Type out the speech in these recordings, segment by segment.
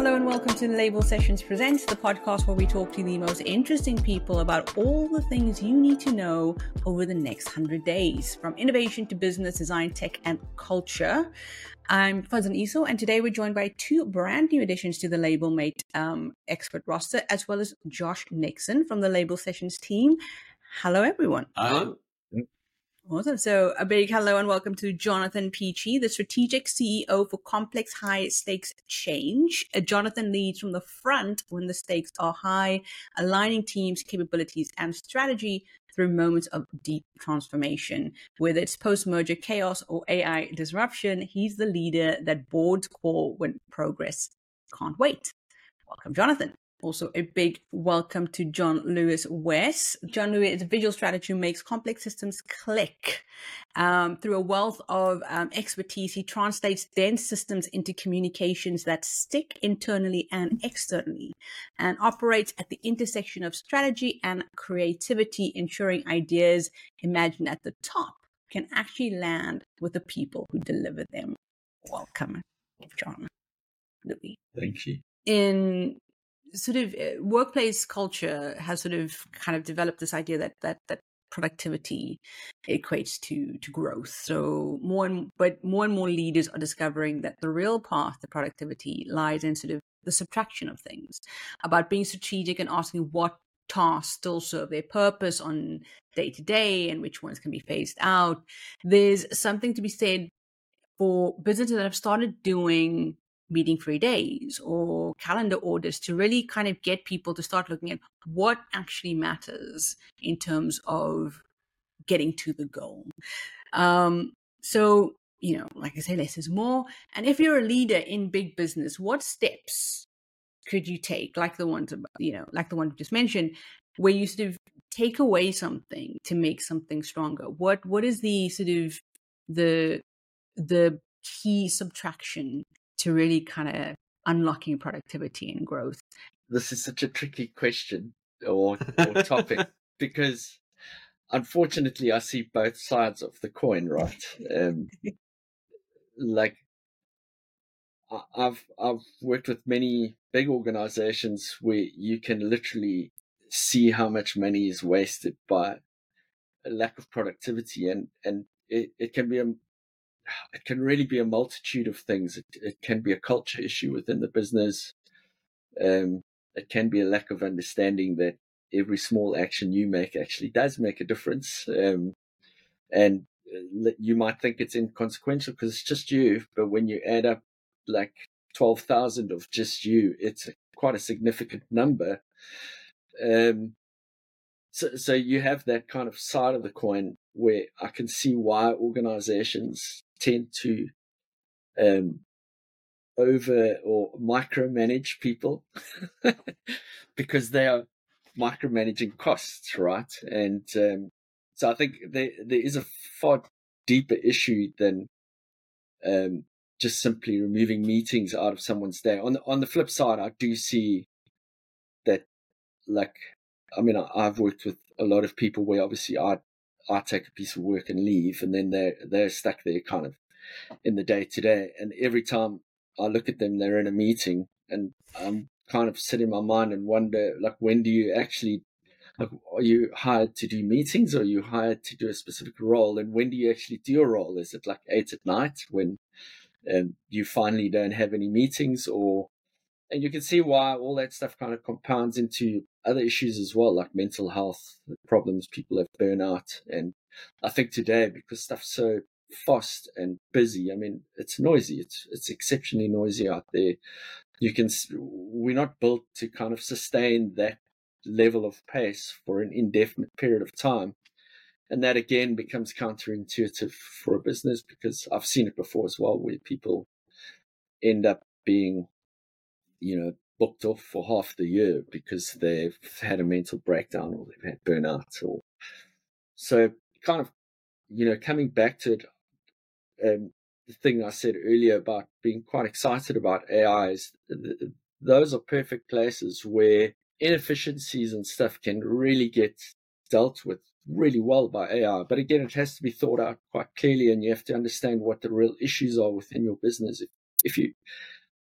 hello, and welcome to Label Sessions Presents, the podcast where we talk to the most interesting people about all the things you need to know over the next 100 days, from innovation to business, design, tech, and culture. I'm Fazan Iso, and today we're joined by two brand new additions to the LabelMate expert roster, as well as Josh Nixon from the Label Sessions team. Hello, everyone. Hi. Awesome. So a big hello and welcome to Jonathan Peachy, the strategic CEO for Complex High Stakes Change. Jonathan leads from the front when the stakes are high, aligning teams, capabilities, and strategy through moments of deep transformation. Whether it's post-merger chaos or AI disruption, he's the leader that boards call when progress can't wait. Welcome, Jonathan. Also, a big welcome to John Lewis West. John Lewis is a visual strategist who makes complex systems click. Through a wealth of expertise, he translates dense systems into communications that stick internally and externally, and operates at the intersection of strategy and creativity, ensuring ideas imagined at the top can actually land with the people who deliver them. Welcome, John Lewis. Thank you. In sort of workplace culture has sort of kind of developed this idea that productivity equates to growth. So more and more leaders are discovering that the real path to productivity lies in sort of the subtraction of things, about being strategic and asking what tasks still serve their purpose on day to day and which ones can be phased out. There's something to be said for businesses that have started doing meeting-free days or calendar orders to really kind of get people to start looking at what actually matters in terms of getting to the goal. So, like I say, less is more. And if you're a leader in big business, what steps could you take, like the one you just mentioned, where you sort of take away something to make something stronger? What is the sort of the key subtraction to really kind of unlocking productivity and growth? This is such a tricky question or topic because unfortunately I see both sides of the coin, right? Like I've worked with many big organizations where you can literally see how much money is wasted by a lack of productivity, and it can really be a multitude of things. It can be a culture issue within the business. It can be a lack of understanding that every small action you make actually does make a difference. And you might think it's inconsequential because it's just you, but when you add up like 12,000 of just you, it's quite a significant number. So you have that kind of side of the coin where I can see why organizations tend to over or micromanage people because they are micromanaging costs, right? And so I think there is a far deeper issue than just simply removing meetings out of someone's day. On the flip side, I do see that, like, I mean, I've worked with a lot of people where obviously I take a piece of work and leave, and then they're stuck there kind of in the day to day. And every time I look at them, they're in a meeting, and I'm kind of sit in my mind and wonder, like, when do you actually, like, are you hired to do meetings, or are you hired to do a specific role? And when do you actually do a role? Is it like 8 at night when you finally don't have any meetings? And you can see why all that stuff kind of compounds into other issues as well, like mental health problems. People have burnout. And I think today, because stuff's so fast and busy, I mean, it's noisy. It's exceptionally noisy out there. We're not built to kind of sustain that level of pace for an indefinite period of time. And that again becomes counterintuitive for a business, because I've seen it before as well, where people end up being, booked off for half the year because they've had a mental breakdown or they've had burnout. So kind of, coming back to it, the thing I said earlier about being quite excited about AI is those are perfect places where inefficiencies and stuff can really get dealt with really well by AI. But again, it has to be thought out quite clearly, and you have to understand what the real issues are within your business. If you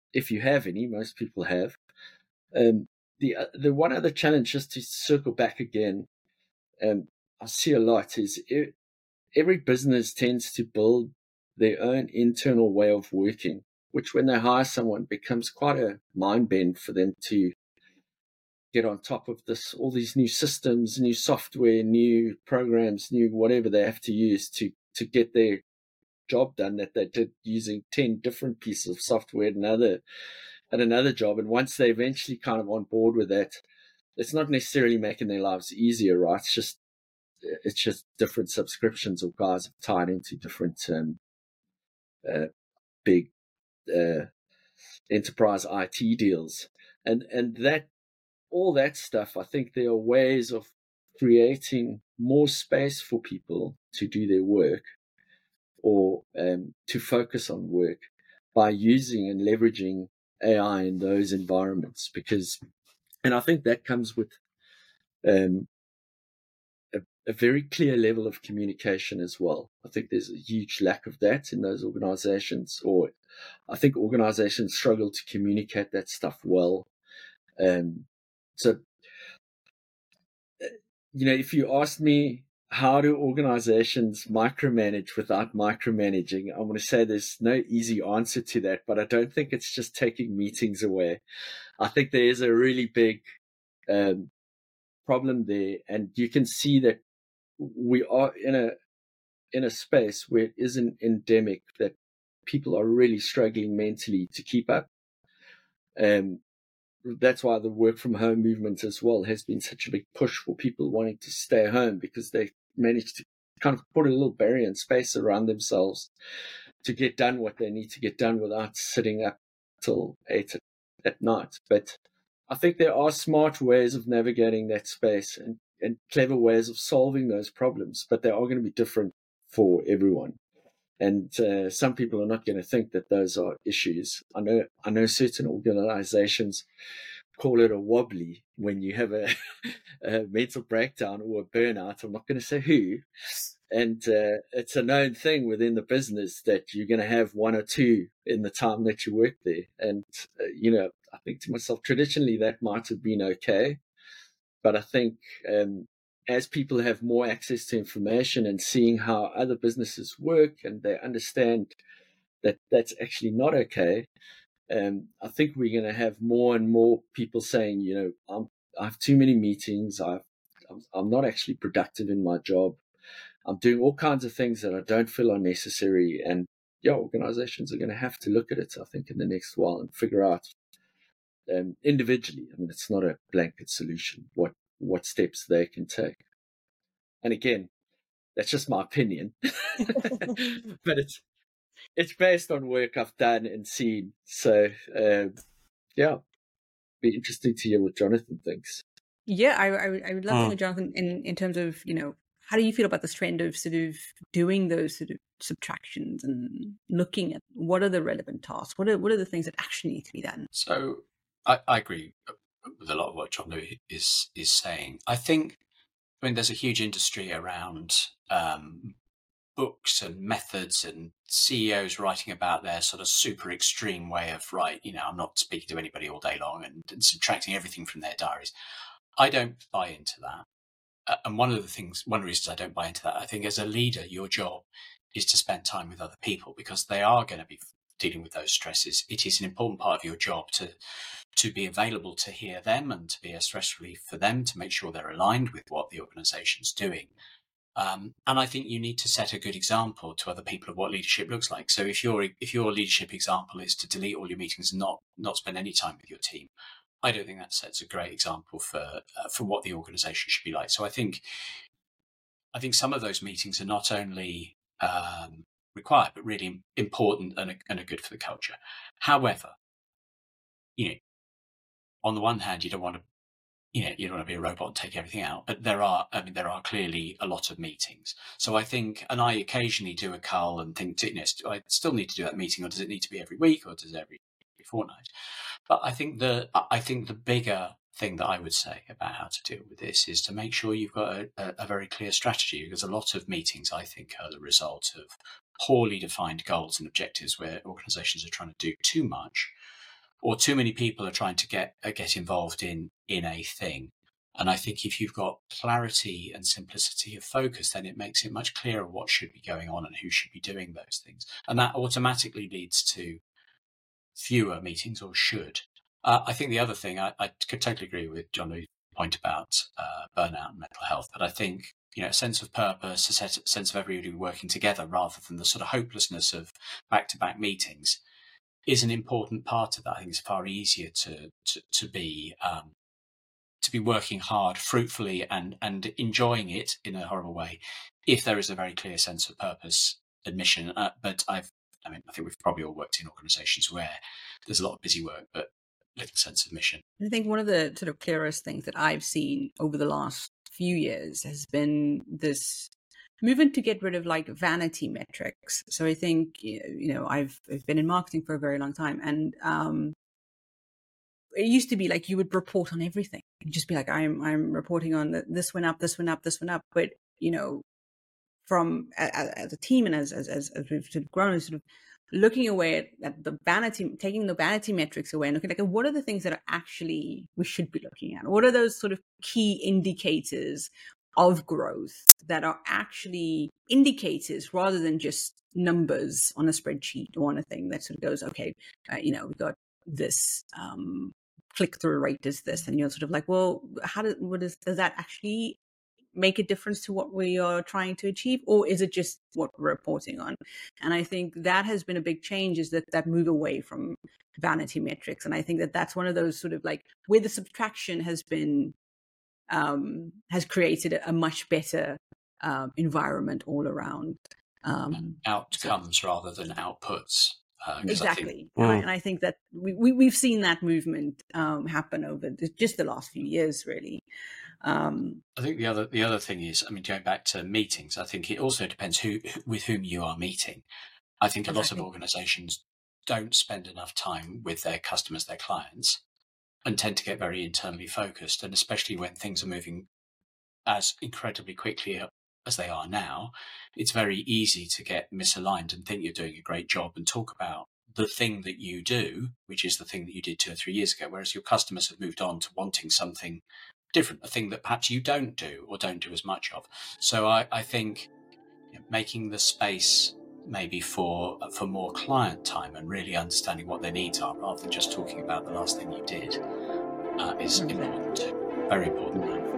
if you have any. Most people have. The one other challenge, just to circle back again, I see a lot, is every business tends to build their own internal way of working, which when they hire someone becomes quite a mind bend for them to get on top of this, all these new systems, new software, new programs, new whatever they have to use to get their job done that they did using 10 different pieces of software at another job. And once they eventually kind of on board with that, it's not necessarily making their lives easier, right? It's just different subscriptions or guys have tied into different big enterprise IT deals, and that all that stuff. I think there are ways of creating more space for people to do their work or to focus on work by using and leveraging AI in those environments, and I think that comes with a very clear level of communication as well. I think there's a huge lack of that in those organizations, or I think organizations struggle to communicate that stuff well. So, if you ask me, how do organizations micromanage without micromanaging? I'm going to say there's no easy answer to that, but I don't think it's just taking meetings away. I think there is a really big problem there, and you can see that we are in a space where it isn't endemic, that people are really struggling mentally to keep up. That's why the work from home movement as well has been such a big push for people wanting to stay home, because they managed to kind of put a little barrier and space around themselves to get done what they need to get done without sitting up till 8 at night. But I think there are smart ways of navigating that space and clever ways of solving those problems, but they are going to be different for everyone. And some people are not going to think that those are issues. I know certain organizations call it a wobbly when you have a mental breakdown or a burnout. I'm not going to say who. And it's a known thing within the business that you're going to have one or two in the time that you work there. And, I think to myself, traditionally that might have been okay. But I think as people have more access to information and seeing how other businesses work, and they understand that that's actually not okay, I think we're going to have more and more people saying, I have too many meetings. I'm not actually productive in my job. I'm doing all kinds of things that I don't feel are necessary. And organizations are going to have to look at it, I think, in the next while and figure out individually. I mean, it's not a blanket solution, what steps they can take. And again, that's just my opinion, but it's based on work I've done and seen. So be interesting to hear what Jonathan thinks. Yeah, I would love to know, Jonathan, in terms of, how do you feel about this trend of sort of doing those sort of subtractions and looking at what are the relevant tasks? What are the things that actually need to be done? So I agree with a lot of what John is saying. I mean, there's a huge industry around books and methods and CEOs writing about their sort of super extreme way of, I'm not speaking to anybody all day long and subtracting everything from their diaries. I don't buy into that. And one of the reasons I don't buy into that, I think as a leader, your job is to spend time with other people, because they are going to be dealing with those stresses. It is an important part of your job to be available to hear them and to be a stress relief for them, to make sure they're aligned with what the organization's doing. And I think you need to set a good example to other people of what leadership looks like. So if your leadership example is to delete all your meetings and not spend any time with your team, I don't think that sets a great example for what the organization should be like. So I think some of those meetings are not only required, but really important and are good for the culture. However, on the one hand, you don't want to be a robot and take everything out, but there are clearly a lot of meetings. So I think, and I occasionally do a cull and think, do I still need to do that meeting, or does it need to be every week, or does it every fortnight? But I think the bigger thing that I would say about how to deal with this is to make sure you've got a very clear strategy, because a lot of meetings, I think, are the result of poorly defined goals and objectives where organizations are trying to do too much or too many people are trying to get involved in a thing. And I think if you've got clarity and simplicity of focus, then it makes it much clearer what should be going on and who should be doing those things. And that automatically leads to fewer meetings, or should. I think the other thing, I could totally agree with John's point about burnout and mental health, but I think, a sense of purpose, a sense of everybody working together rather than the sort of hopelessness of back-to-back meetings is an important part of that. I think it's far easier to be working hard, fruitfully, and enjoying it in a horrible way if there is a very clear sense of purpose and mission. But I think we've probably all worked in organisations where there's a lot of busy work, but little sense of mission. I think one of the sort of clearest things that I've seen over the last few years has been this movement to get rid of like vanity metrics. So I think, I've been in marketing for a very long time, and it used to be like you would report on everything. You'd just be like, I'm reporting on this went up, this went up, this went up. But, from as a team and as we've sort of grown, sort of looking away at the vanity, taking the vanity metrics away and looking like, what are the things that are actually we should be looking at? What are those sort of key indicators of growth that are actually indicators rather than just numbers on a spreadsheet or on a thing that sort of goes, okay, we've got this click-through rate is this, and you're sort of like, well, does that actually make a difference to what we are trying to achieve, or is it just what we're reporting on? And I think that has been a big change, is that move away from vanity metrics. And I think that's one of those sort of like where the subtraction has been has created a much better environment all around. Outcomes rather than outputs. Exactly. And I think that we've seen that movement happen over just the last few years, really. I think the other thing is, going back to meetings, I think it also depends with whom you are meeting. I think a lot of organisations don't spend enough time with their customers, their clients, and tend to get very internally focused. And especially when things are moving as incredibly quickly as they are now, it's very easy to get misaligned and think you're doing a great job and talk about the thing that you do, which is the thing that you did 2 or 3 years ago, whereas your customers have moved on to wanting something different, a thing that perhaps you don't do or don't do as much of. So I think making the space maybe for more client time and really understanding what their needs are rather than just talking about the last thing you did is important too. Very important.